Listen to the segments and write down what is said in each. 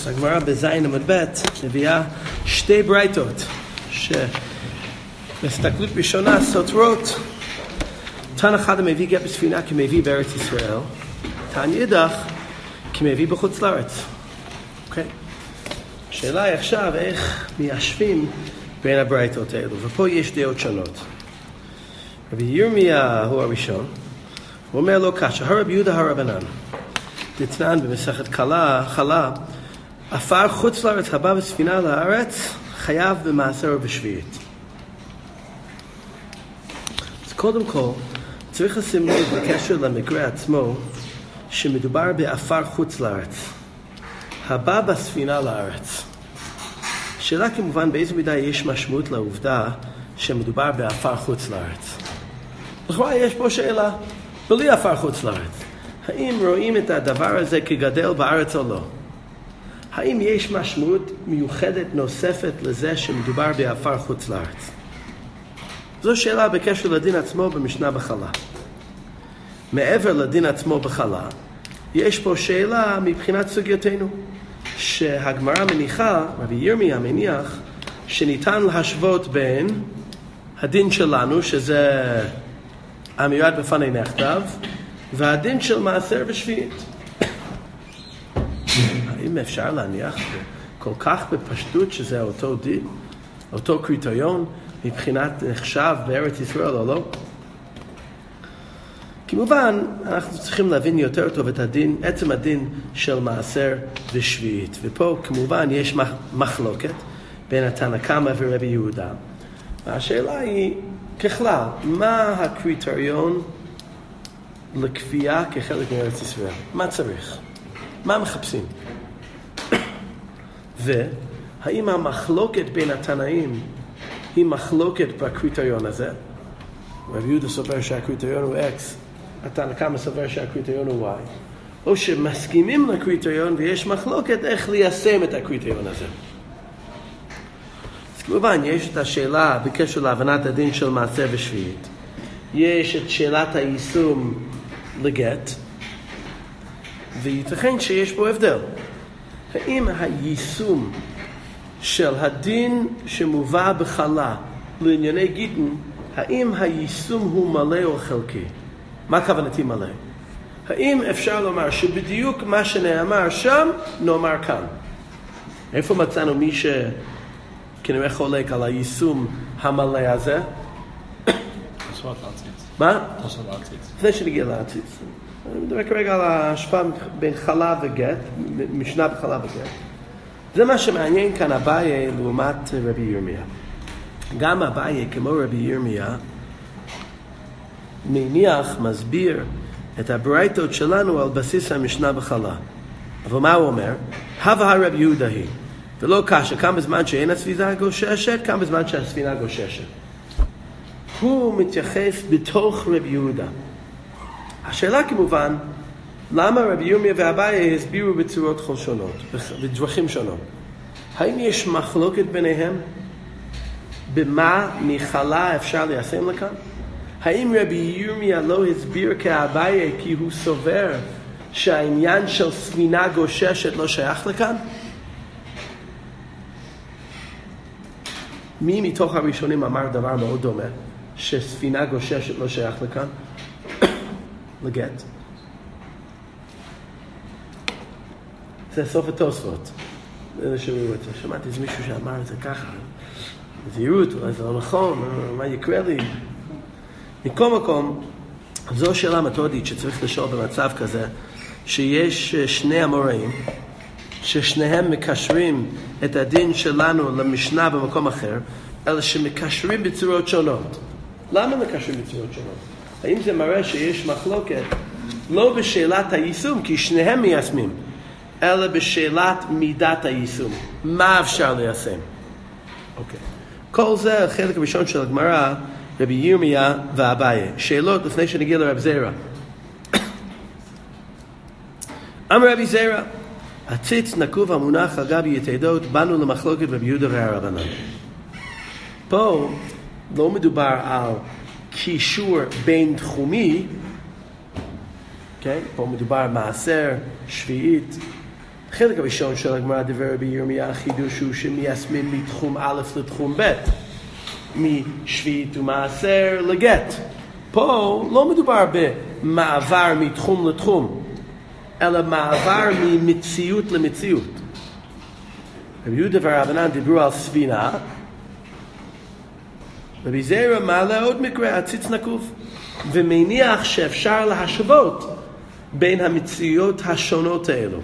הגמרא בזין עמוד ב' מביאה שתי ברייתות שבהסתכלות ראשונה סותרות. תן אחד המביא גט בספינה כמביא בארץ ישראל, תן אידך כמביא בחוץ לארץ. אוקיי? השאלה היא עכשיו איך מיישבים בין הברייתות האלו, ופה יש דעות שונות. רבי ירמיה הוא הראשון, הוא אומר לו קשה, הרב יהודה הרבנן דתנן במסכת חלה, עפר חוץ לארץ הבא בספינה לארץ חייב במעשר בשביעית. אז קודם כל צריך לשים לב בקשר למקרה עצמו שמדובר בעפר חוץ לארץ הבא בספינה לארץ. שאלה כמובן באיזו מידה יש משמעות לעובדה שמדובר בעפר חוץ לארץ. לכאורה יש פה שאלה בלי עפר חוץ לארץ, האם רואים את הדבר הזה כגדל בארץ או לא? האם יש משמעות מיוחדת נוספת לזה שמדובר בעפר חוץ לארץ? זו שאלה בקשר לדין עצמו במשנה בחלה. מעבר לדין עצמו בחלה, יש פה שאלה מבחינת סוגיותינו, שהגמרא מניחה, רבי ירמיה מניח, שניתן להשוות בין הדין שלנו, שזה המיועד בפני נכתב, והדין של מעשר בשביעית. האם אפשר להניח כל כך בפשטות שזה אותו דין, אותו קריטריון מבחינת נחשב בארץ ישראל או לא? כמובן אנחנו צריכים להבין יותר טוב את הדין, עצם הדין של מעשר ושביעית, ופה כמובן יש מחלוקת בין התנא קמא ורבי יהודה. השאלה היא ככלל, מה הקריטריון לקביעה כחלק מארץ ישראל? מה צריך? מה מחפשים? והאם המחלוקת בין התנאים היא מחלוקת בקריטריון הזה? רבי יהודה סובר שהקריטריון הוא X, התנא קמא סובר שהקריטריון הוא Y, או שמסכימים לקריטריון ויש מחלוקת איך ליישם את הקריטריון הזה. אז כמובן יש את השאלה בקשר להבנת הדין של מעשר ושביעית, יש את שאלת היישום לגט, וייתכן שיש פה הבדל. האם היישום של הדין שמובא בחלה לענייני גיטין, האם היישום הוא מלא או חלקי? מה כוונתי מלא? האם אפשר לומר שבדיוק מה שנאמר שם נאמר כאן? איפה מצאנו מי שכנראה חולק על היישום המלא הזה? מה? לפני שנגיע להציץ. אני מדבר כרגע על ההשפעה בין חלה וגט, משנה בחלה וגט. זה מה שמעניין כאן אביי לעומת רבי ירמיה. גם אביי כמו רבי ירמיה מניח, מסביר את הברייתות שלנו על בסיס המשנה בחלה. אבל מה הוא אומר? הווה רבי יהודה היא, ולא קשה כמה זמן שאין הספינה גוששת, כמה זמן שהספינה גוששת. הוא מתייחס בתוך רבי יהודה. השאלה כמובן, למה רבי ירמיה ואביי הסבירו בצורות שונות, בדרכים שונות? האם יש מחלוקת ביניהם? במה מחלה אפשר ליישם לכאן? האם רבי ירמיה לא הסביר כאביי כי הוא סובר שהעניין של ספינה גוששת לא שייך לכאן? מי מתוך הראשונים אמר דבר מאוד דומה, שספינה גוששת לא שייך לכאן? לגט. זה סוף התוספות. שמעתי איזה מישהו שאמר את זה ככה, בזהירות, אולי זה לא נכון, מה יקרה לי? מכל מקום, זו שאלה מתודית שצריך לשאול במצב כזה, שיש שני אמוראים, ששניהם מקשרים את הדין שלנו למשנה במקום אחר, אלא שמקשרים בצורות שונות. למה מקשרים בצורות שונות? האם זה מראה שיש מחלוקת לא בשאלת היישום, כי שניהם מיישמים, אלא בשאלת מידת היישום? מה אפשר ליישם? אוקיי. כל זה החלק הראשון של הגמרא, רבי ירמיה ואביי. שאלות לפני שנגיע לרב זירא. אמר רבי זירא, הציץ נקוב המונח על גבי יתדות, באנו למחלוקת רבי יהודה והרבנן. פה לא מדובר על קישור בין תחומי, okay? פה מדובר מעשר, שביעית, החלק הראשון של הגמרא דבר בירמיה החידוש הוא שמיישמים מתחום א' לתחום ב', משביעית ומעשר לגט. פה לא מדובר במעבר מתחום לתחום, אלא מעבר ממציאות למציאות. רבי יהודה ורבנן דיברו על ספינה, רבי זירא מעלה עוד מקרה, הציץ נקוב, ומניח שאפשר להשוות בין המציאות השונות האלו.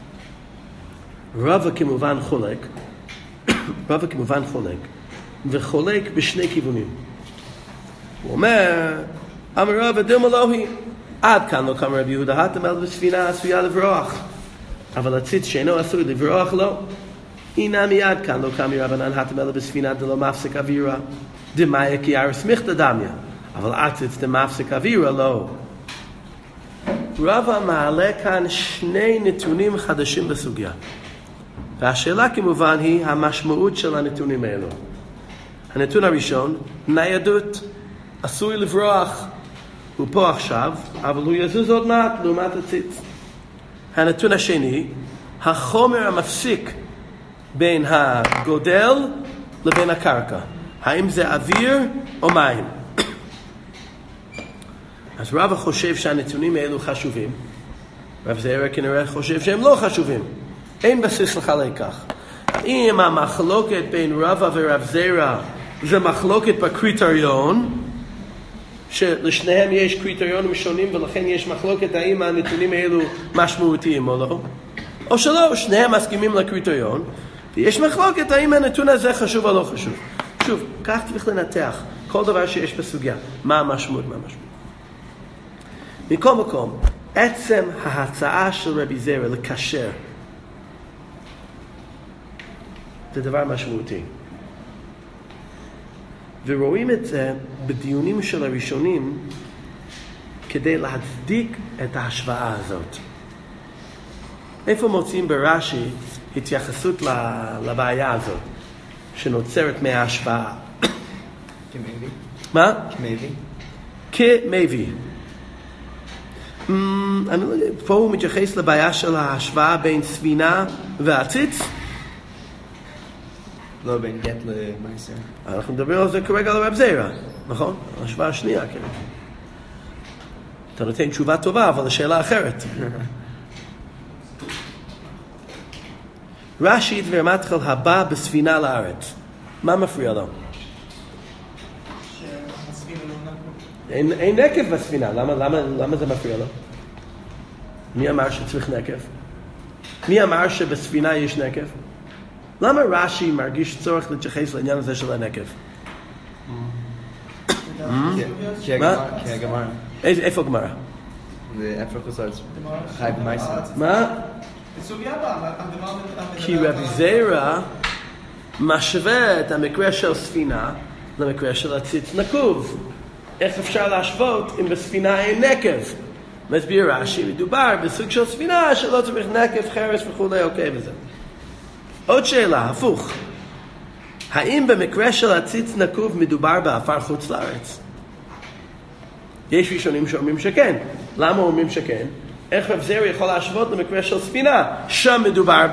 רבא כמובן חולק, וחולק בשני כיוונים. הוא אומר, אמר רבא דילמה לא היא, עד כאן לא קם רבי יהודה, התמל בספינה עשויה לברוח, אבל הציץ שאינו עשוי לברוח לא. הנה מיד כאן לא קם רבנן, התמל בספינה דלא מפסק אווירה, דמאיה כי ארס מיכתא דמיה, אבל הציץ דמפסק אווירה לא. רבא מעלה כאן שני נתונים חדשים בסוגיה. והשאלה כמובן היא המשמעות של הנתונים האלו. הנתון הראשון, ניידות, עשוי לברוח, הוא פה עכשיו, אבל הוא יזוז עוד מעט לעומת הציץ. הנתון השני, החומר המפסיק בין הגודל לבין הקרקע. האם זה אוויר או מים? אז רבא חושב שהנתונים האלו חשובים, רב זירא כנראה חושב שהם לא חשובים. אין בסיס לחלק כך. האם המחלוקת בין רבא ורב זירא זה מחלוקת בקריטריון, שלשניהם יש קריטריונים שונים ולכן יש מחלוקת האם הנתונים האלו משמעותיים או לא, או שלא, שניהם מסכימים לקריטריון, ויש מחלוקת האם הנתון הזה חשוב או לא חשוב. שוב, כך צריך לנתח כל דבר שיש בסוגיה. מה המשמעות? מכל מקום, עצם ההצעה של רבי זירא לקשר זה דבר משמעותי. ורואים את זה בדיונים של הראשונים כדי להצדיק את ההשוואה הזאת. איפה מוצאים ברש"י התייחסות לבעיה הזאת שנוצרת מההשוואה? כמביא. מה? כמביא. פה הוא מתייחס לבעיה של ההשוואה בין ספינה והציץ? לא, בין גט למעשר. אנחנו מדברים על זה כרגע על רב זירא, נכון? ההשוואה השנייה, כן. אתה נותן תשובה טובה, אבל השאלה אחרת. רש"י דבר מתחיל הבא בספינה לארץ. מה מפריע לו? אין נקב בספינה. למה זה מפריע לו? מי אמר שצריך נקב? מי אמר שבספינה יש נקב? למה רש"י מרגיש צורך להתייחס לעניין הזה של הנקב? כי הגמרא. איפה הגמרא? ואיפה חוזרת? חי במעשר. מה? כי רבי זירא משווה את המקרה של ספינה למקרה של הציץ נקוב. איך אפשר להשוות אם בספינה אין נקב? מסביר רש"י, מדובר בסוג של ספינה שלא צריך נקב, חרס וכולי, אוקיי וזה. עוד שאלה, הפוך. האם במקרה של הציץ נקוב מדובר באפר חוץ לארץ? יש ראשונים שאומרים שכן. למה אומרים שכן? איך רב זירא יכול להשוות למקרה של ספינה? שם מדובר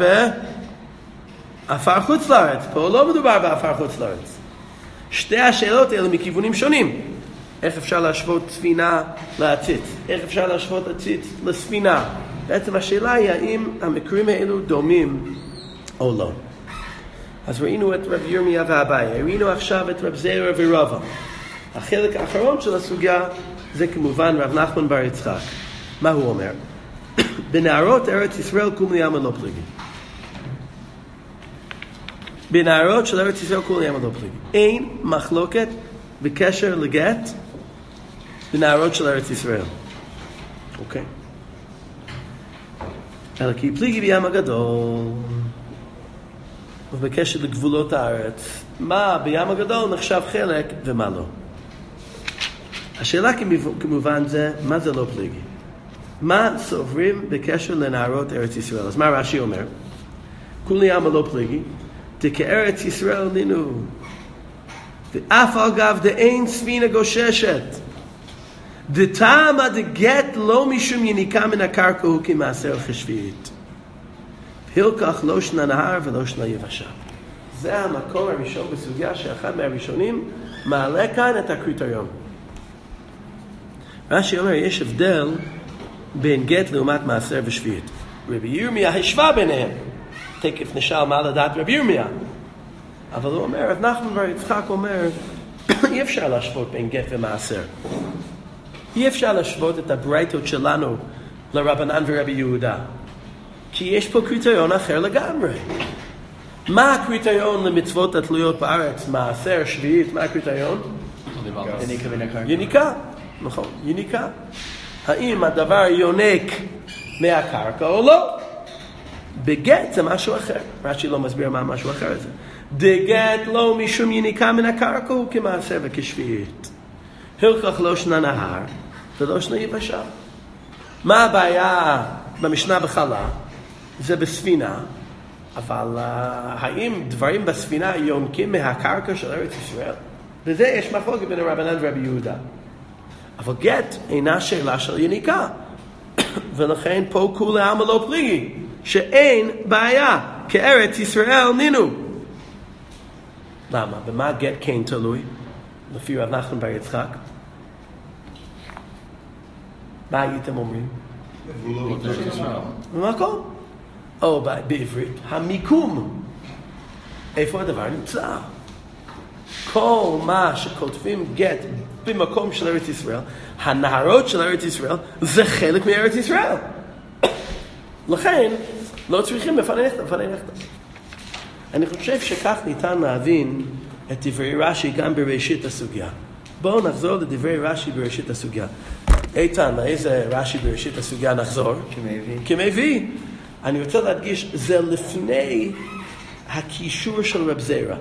באפר חוץ לארץ. פה לא מדובר באפר חוץ לארץ. שתי השאלות האלה מכיוונים שונים. איך אפשר להשוות ספינה לעציץ? איך אפשר להשוות עציץ לספינה? בעצם השאלה היא האם המקרים האלו דומים או לא. אז ראינו את רב ירמיה ואביי, ראינו עכשיו את רב זירא ורבא. החלק האחרון של הסוגיה זה כמובן רב נחמן בר יצחק. מה הוא אומר? בנערות ארץ ישראל כולי עלמא לא פליגי. בנערות של ארץ ישראל כולי עלמא לא פליגי. אין מחלוקת בקשר לגט בנערות של ארץ ישראל. אוקיי. אלא כי פליגי בים הגדול ובקשר לגבולות הארץ, מה בים הגדול נחשב חלק ומה לא. השאלה כמובן זה, מה זה לא פליגי? מה סוברים בקשר לנערות ארץ ישראל? אז מה רש"י אומר? כולי עלמא לא פליגי, דכארץ ישראל נינו, ואף על גב דאין ספינה גוששת, דטעמא דגט לא משום יניקה מן הקרקע הוא כמעשר כשביעית. הילקח לא שנה נהר ולא שנה יבשה. זה המקום הראשון בסוגיה שאחד מהראשונים מעלה כאן את הקריטריון. רש"י אומר, יש הבדל בין גט לעומת מעשר ושביעית. רבי ירמיה השווה ביניהם. תקף נשאל מה לדעת רבי ירמיה. אבל הוא אומר, רב נחמן בר יצחק אומר, אי אפשר להשוות בין גט ומעשר. אי אפשר להשוות את הברייתות שלנו לרבנן ורבי יהודה. כי יש פה קריטריון אחר לגמרי. מה הקריטריון למצוות התלויות בארץ? מעשר, שביעית, מה הקריטריון? יניקה. נכון, יניקה. האם הדבר יונק מהקרקע או לא? בגט זה משהו אחר. רש"י לא מסביר מה משהו אחר זה. דגט לא משום יניקה מן הקרקע הוא כמעשר וכשביעית. הילקח לא שנה נהר ולא שנה יבשה. מה הבעיה במשנה בחלה? זה בספינה. אבל האם דברים בספינה יונקים מהקרקע של ארץ ישראל? בזה יש מחלוקת בין הרבנן ורבי יהודה. אבל גט אינה שאלה של יניקה. ולכן פה כולי עלמא לא פליגי, שאין בעיה, כארץ ישראל נינו. למה? במה גט כן תלוי? לפי רב נחמן בר יצחק. מה הייתם אומרים? במקום. או בעברית, המיקום. איפה הדבר נמצא? כל מה שכותבים גט במקום של ארץ ישראל, הנהרות של ארץ ישראל, זה חלק מארץ ישראל. לכן, לא צריכים בפני נכתב. אני חושב שכך ניתן להבין את דברי רש"י גם בראשית הסוגיה. בואו נחזור לדברי רש"י בראשית הסוגיה. איתן, לאיזה רש"י בראשית הסוגיה נחזור? כמביא. אני רוצה להדגיש, זה לפני הקישור של רב זירא.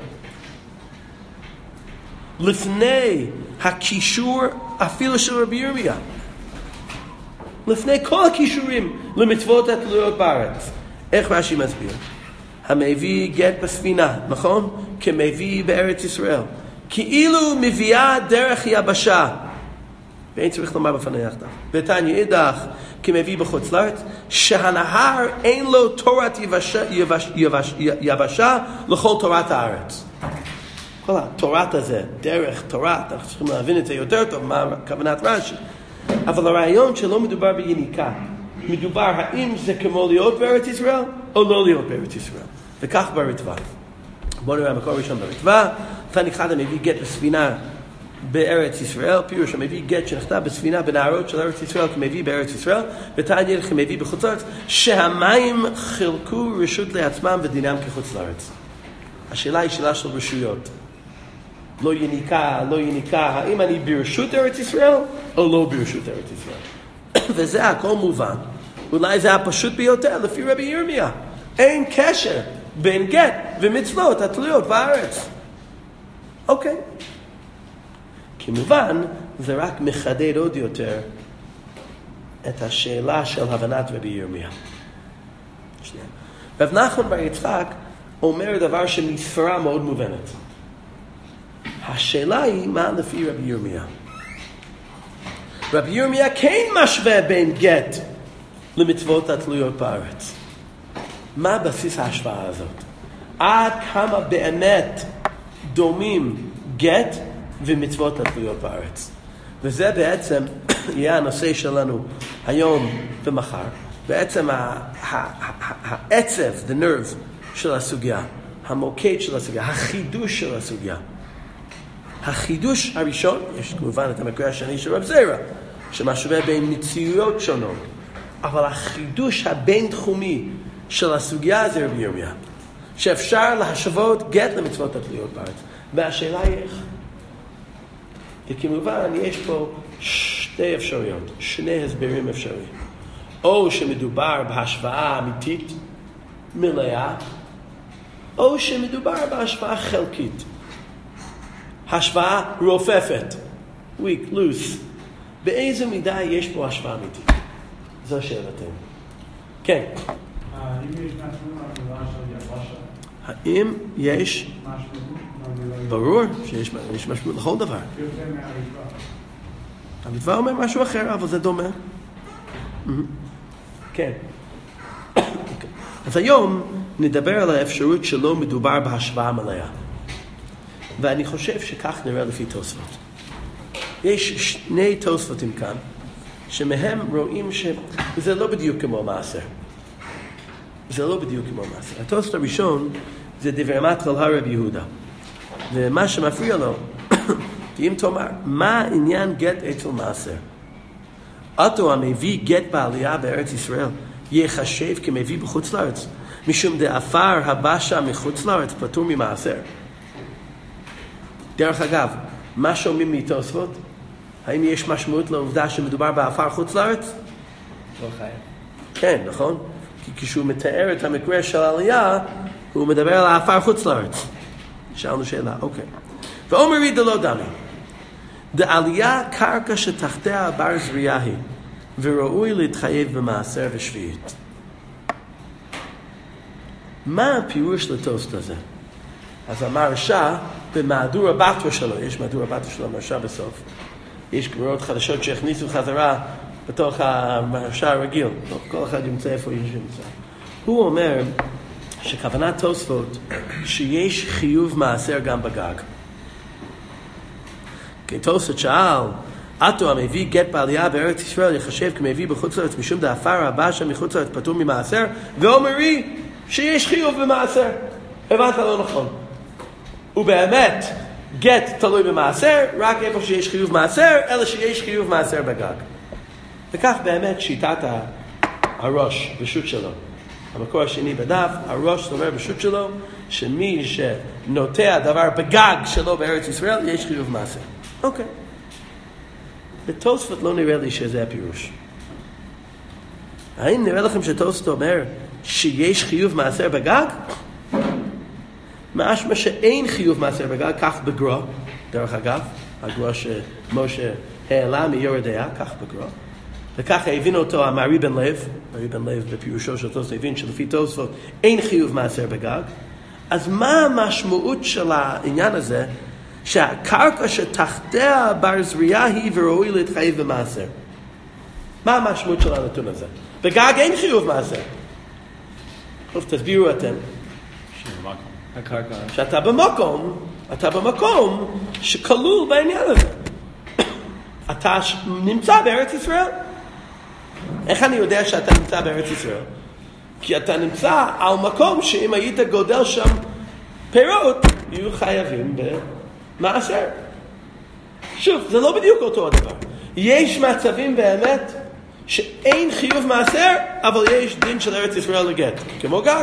לפני הקישור אפילו של רבי ירמיה. לפני כל הקישורים למצוות התלויות בארץ. איך רש"י מסביר? המביא גט בספינה, נכון? כמביא בארץ ישראל. כאילו מביאה דרך יבשה. ואין צריך לומר בפני יחדיו. ותניא אידך, כמביא בחוץ לארץ, שהנהר אין לו תורת יבשה לכל תורת הארץ. כל התורת הזה, דרך תורת, אנחנו צריכים להבין את זה יותר טוב, מה כוונת רש"י. אבל הרעיון שלא מדובר ביניקה, מדובר האם זה כמו להיות בארץ ישראל, או לא להיות בארץ ישראל. וכך ברטב"א. בואו נראה המקור הראשון ברטב"א. תניא אחד המביא גט בספינה בארץ ישראל, פירוש המביא גט שנכתב בספינה בנהרות של ארץ ישראל כמביא בארץ ישראל, ותניא כמביא בחוץ לארץ, שהמים חילקו רשות לעצמם ודינם כחוץ לארץ. השאלה היא שאלה של רשויות. לא יניקה, האם אני ברשות ארץ ישראל או לא ברשות ארץ ישראל? וזה הכל מובן. אולי זה הפשוט ביותר לפי רבי ירמיה. אין קשר בין גט ומצוות התלויות בארץ. אוקיי. כמובן, זה רק מחדד עוד יותר את השאלה של הבנת רבי ירמיה. רב נחמן בר יצחק אומר דבר שמספרה מאוד מובנת. השאלה היא מה לפי רבי ירמיה. רבי ירמיה כן משווה בין גט למצוות התלויות בארץ. מה בסיס ההשוואה הזאת? עד כמה באמת דומים גט ומצוות התלויות בארץ. וזה בעצם יהיה הנושא שלנו היום ומחר. בעצם העצב, the nerve של הסוגיה, המוקד של הסוגיה, החידוש של הסוגיה. החידוש הראשון, יש כמובן את המקרה השני של רב זירא, שמשווה בין מציאויות שונות. אבל החידוש הבין-תחומי של הסוגיה זה רבי ירמיה. שאפשר להשוות גט למצוות התלויות בארץ. והשאלה היא איך. וכמובן יש פה שתי אפשרויות, שני הסברים אפשריים. או שמדובר בהשוואה אמיתית, מלאה, או שמדובר בהשוואה חלקית. השוואה רופפת, weak, loose. באיזו מידה יש פה השוואה אמיתית? זו שאלתנו. כן. האם יש... ברור שיש משהו לכל דבר. המדבר אומר משהו אחר, אבל זה דומה. כן. אז היום נדבר על האפשרות שלא מדובר בהשוואה מלאה. ואני חושב שכך נראה לפי תוספות. יש שני תוספותים כאן, שמהם רואים שזה לא בדיוק כמו מעשר. זה לא בדיוק כמו מעשר. התוספות הראשון זה דברי מתחל הרב יהודה. ומה שמפריע לו, אם תאמר, מה עניין גט אצל מעשר? אותו המביא גט בעלייה בארץ ישראל, יחשב כמביא בחוץ לארץ, משום דאפר הבשה מחוץ לארץ פטור ממעשר. דרך אגב, מה שומעים מתוספות? האם יש משמעות לעובדה שמדובר באפר חוץ לארץ? לא חייב. כן, נכון? כי כשהוא מתאר את המקרה של העלייה, הוא מדבר על האפר חוץ לארץ. שאלנו שאלה, אוקיי. ואומרי דלא דמי, דעלייה קרקע שתחתיה בר זריעה היא, וראוי להתחייב במעשר ושביעית. מה הפירוש לתוספות הזה? אז המהרש"א במהדורה בתרא שלו, יש מהדורה בתרא שלו מהרש"א בסוף, יש גמרות חדשות שהכניסו חזרה בתוך המהרש"א הרגיל, כל אחד ימצא איפה יש ימצא. הוא אומר שכוונת תוספות שיש חיוב מעשר גם בגג. כי תוספות שאל, אתו המביא גט בעלייה בארץ ישראל יחשב כמביא בחוץ לארץ משום דאפר הבשה מחוץ לארץ פטור ממעשר, ואומרי שיש חיוב במעשר. הבנת לא נכון. ובאמת גט תלוי במעשר רק איפה שיש חיוב מעשר, אלא שיש חיוב מעשר בגג. וכך באמת שיטת הראש בשו"ת שלו. המקור השני בדף, הראש אומר בשו"ת שלו שמי שנוטע דבר בגג שלו בארץ ישראל יש חיוב מעשר. אוקיי. בתוספות לא נראה לי שזה הפירוש. האם נראה לכם שתוספות אומר שיש חיוב מעשר בגג? משמע שאין חיוב מעשר בגג, כך בגרו, דרך אגב, הגרו שמשה העלה מיורדיה, כך בגרו. וככה הבין אותו המארי בן לב, מארי בן לב בפירושו של תוספות הבין שלפי תוספות אין חיוב מעשר בגג. אז מה המשמעות של העניין הזה? שהקרקע שתחתיה בר זריעה היא וראוי להתחייב במעשר. מה המשמעות של הנתון הזה? בגג אין חיוב מעשר. טוב, תסבירו אתם. הקרקע. שאתה במקום שכלול בעניין הזה. אתה נמצא בארץ ישראל. איך אני יודע שאתה נמצא בארץ ישראל? כי אתה נמצא על מקום שאם היית גודל שם פירות, יהיו חייבים במעשר. שוב, זה לא בדיוק אותו הדבר. יש מצבים באמת שאין חיוב מעשר, אבל יש דין של ארץ ישראל לגט, כמו גג.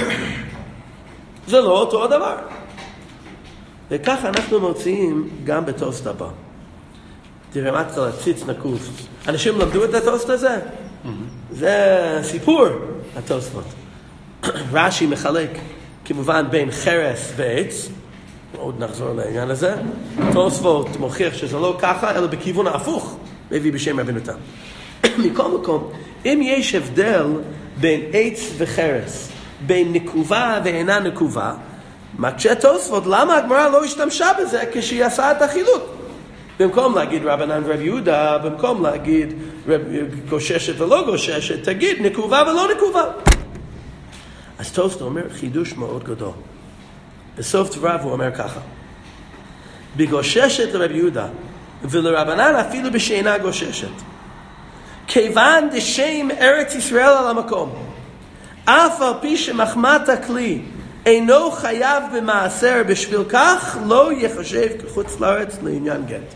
זה לא אותו הדבר. וכך אנחנו מוצאים גם בתוספות הבא. תראה מה צריך להציץ נקוף. אנשים למדו את התוספות הזה? זה סיפור, התוספות. רש"י מחלק כמובן בין חרס ועץ, עוד נחזור לעניין הזה. תוספות מוכיח שזה לא ככה, אלא בכיוון ההפוך, מביא בשם רבנו תם. מכל מקום, אם יש הבדל בין עץ וחרס, בין נקובה ואינה נקובה, מקשה תוספות, למה הגמרא לא השתמשה בזה כשהיא עשה את החילוק? במקום להגיד רבנן ורב יהודה, במקום להגיד גוששת ולא גוששת, תגיד נקובה ולא נקובה. אז תוספות אומר חידוש מאוד גדול. בסוף דבריו הוא אומר ככה, בגוששת לרב יהודה ולרבנן אפילו בשאינה גוששת, כיוון דשם ארץ ישראל על המקום, אף על פי שמחמת הכלי אינו חייב במעשר, בשביל כך לא יחשב כחוץ לארץ לעניין גט.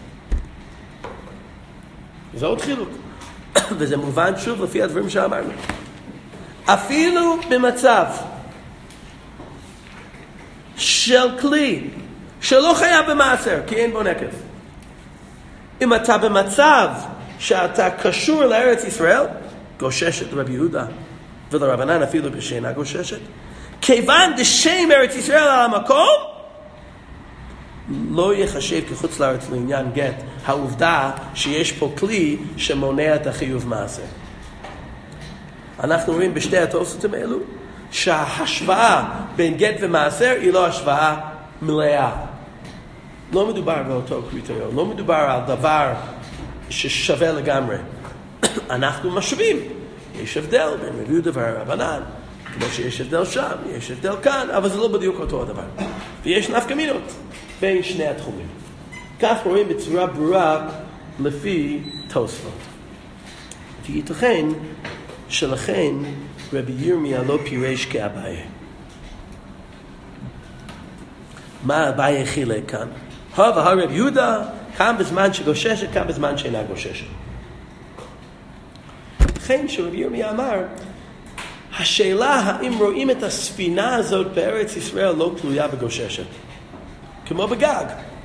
זה עוד חילוק. וזה מובן שוב לפי הדברים שאמרנו. אפילו במצב של כלי שלא חייב במעשר, כי אין בו נקב. אם אתה במצב שאתה קשור לארץ ישראל, גוששת לרב יהודה ולרבנן אפילו בשאינה גוששת, כיוון דשם ארץ ישראל על המקום, לא יחשב כחוץ לארץ לעניין גט, העובדה שיש פה כלי שמונע את החיוב מעשר. אנחנו רואים בשתי התוספות האלו שההשוואה בין גט ומעשר היא לא השוואה מלאה. לא מדובר באותו קריטריון, לא מדובר על דבר ששווה לגמרי. אנחנו משווים. יש הבדל בין רב יהודה והרבנן. כמו שיש הבדל שם, יש הבדל כאן, אבל זה לא בדיוק אותו הדבר. ויש נפקא מינות בין שני התחומים. כך רואים בצורה ברורה לפי תוספות. וייתכן שלכן רבי ירמיה לא פירש כאביי. מה אביי חילק כאן? רבי יהודה, כאן בזמן שגוששת, כאן בזמן שאינה גוששת. לכן שרבי ירמיה אמר, השאלה האם רואים את הספינה הזאת בארץ ישראל לא תלויה בגוששת. כמו בגג.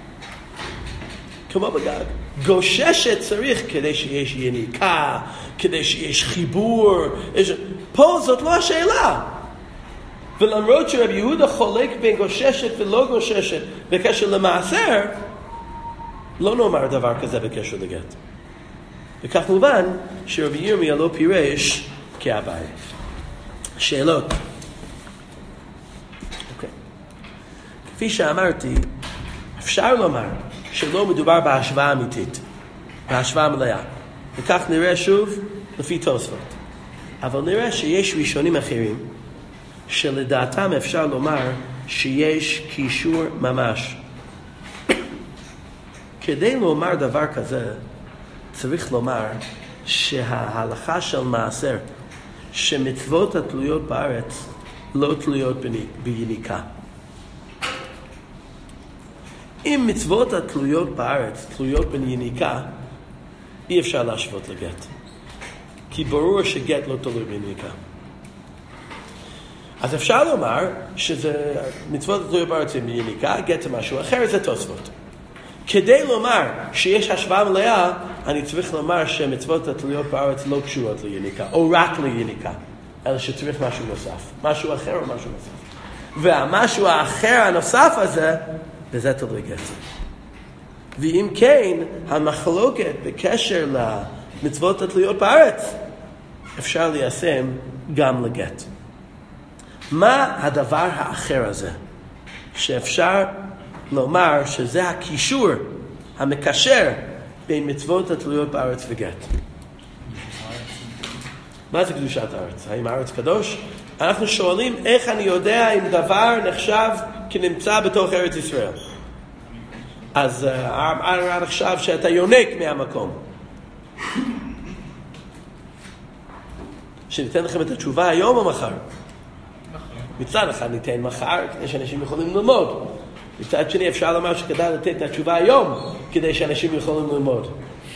כמו בגג. גוששת צריך כדי שיש יניקה, כדי שיש חיבור. פה זאת לא השאלה. ולמרות שרבי יהודה חולק בין גוששת ולא גוששת בקשר למעשר, לא נאמר דבר כזה בקשר לגט. וכך מובן שרבי ירמיה לא פירש כאביי. שאלות. אוקיי. כפי שאמרתי, אפשר לומר שלא מדובר בהשוואה אמיתית, בהשוואה מלאה. וכך נראה שוב לפי תוספות. אבל נראה שיש ראשונים אחרים שלדעתם אפשר לומר שיש קישור ממש. כדי לומר דבר כזה, צריך לומר שההלכה של מעשר, שמצוות התלויות בארץ לא תלויות ביניקה. אם מצוות התלויות בארץ תלויות ביניקה, אי אפשר להשוות לגט. כי ברור שגט לא תלוי ביניקה. אז אפשר לומר שזה מצוות התלויות בארץ עם יניקה, גט זה משהו אחר, זה תוספות. כדי לומר שיש השוואה מלאה, אני צריך לומר שמצוות התלויות בארץ לא קשורות ליניקה, או רק ליניקה, אלא שצריך משהו נוסף. משהו אחר או משהו נוסף. והמשהו האחר הנוסף הזה, וזה תלוי גט. ואם כן, המחלוקת בקשר למצוות התלויות בארץ, אפשר ליישם גם לגט. מה הדבר האחר הזה שאפשר לומר שזה הקישור המקשר בין מצוות התלויות בארץ וגט? מה זה קדושת הארץ? האם הארץ קדוש? אנחנו שואלים איך אני יודע אם דבר נחשב כנמצא בתוך ארץ ישראל. אז עד עכשיו שאתה יונק מהמקום. שניתן לכם את התשובה היום או מחר? מצד אחד ניתן מחר כדי שאנשים יכולים ללמוד. מצד שני אפשר לומר שכדאי לתת את התשובה היום כדי שאנשים יכולים ללמוד.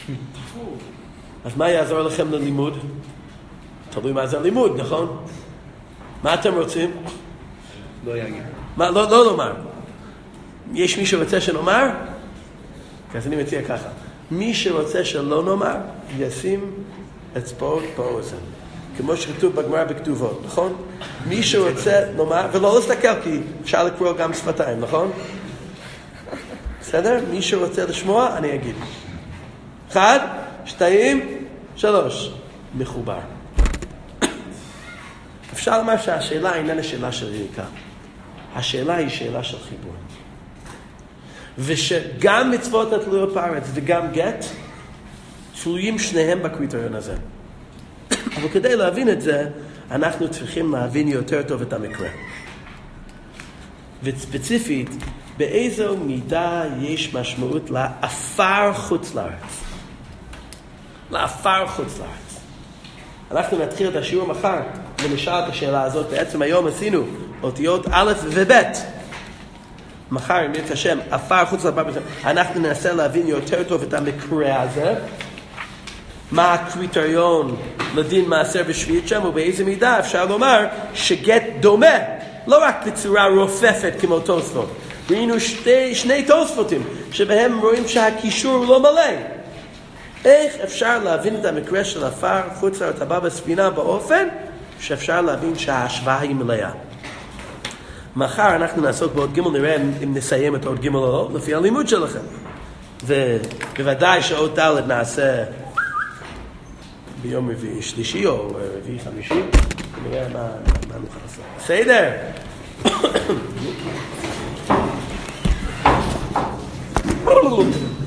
אז מה יעזור לכם ללימוד? תלוי מה זה לימוד, נכון? מה אתם רוצים? לא יגיד. מה, לא לומר. יש מי שרוצה שנאמר? אז אני מציע ככה. מי שרוצה שלא נאמר, ישים אצבעות באוזן. כמו שכתוב בגמרא בכתובות, נכון? מי שרוצה לומר, ולא להסתכל כי אפשר לקרוא גם שפתיים, נכון? בסדר? מי שרוצה לשמוע, אני אגיד. 1, 2, 3. מחובר. אפשר לומר שהשאלה איננה שאלה של יניקה. השאלה היא שאלה של חיבור. ושגם מצוות התלויות בארץ וגם גט, תלויים שניהם בקריטריון הזה. אבל כדי להבין את זה, אנחנו צריכים להבין יותר טוב את המקרה. וספציפית, באיזו מידה יש משמעות לאפר חוץ לארץ. לאפר חוץ לארץ. אנחנו נתחיל את השיעור מחר ונשאל את השאלה הזאת. בעצם היום עשינו אותיות א' וב'. מחר, אם ירצה השם, אפר חוץ לארץ. אנחנו ננסה להבין יותר טוב את המקרה הזה. מה הקריטריון לדין מעשר בשביעית שם, ובאיזה מידה אפשר לומר שגט דומה, לא רק בצורה רופפת כמו תוספות. ראינו שני תוספותים שבהם רואים שהקישור הוא לא מלא. איך אפשר להבין את המקרה של אפר חוץ לארץ הבא בספינה באופן שאפשר להבין שההשוואה היא מלאה? מחר אנחנו נעסוק בעוד ג', נראה אם נסיים את עוד ג' או לא, לפי הלימוד שלכם. ובוודאי שעוד ד' נעשה ביום רביעי שלישי או רביעי חמישי, נראה מה נוכל לעשות. בסדר?